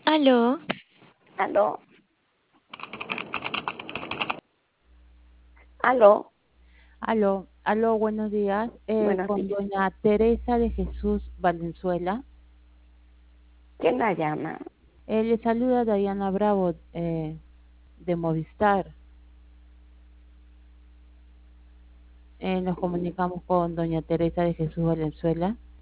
Aló, Aló, aló, aló, buenos días. buenos Con días. doña Teresa de Jesús Valenzuela. ¿Quién la llama? Le saluda Diana Bravo de Movistar. Nos Mm, comunicamos con doña Teresa de Jesús Valenzuela.